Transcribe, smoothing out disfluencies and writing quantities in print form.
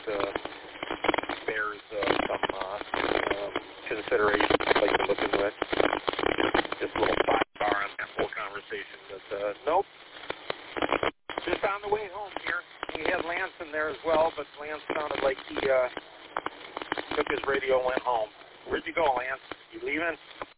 bears some consideration like you're looking with. Just a little sidebar on that whole conversation. But nope. Just on the way home here. We had Lance in there as well, but Lance sounded like he took his radio and went home. Where'd you go, Lance? You leaving?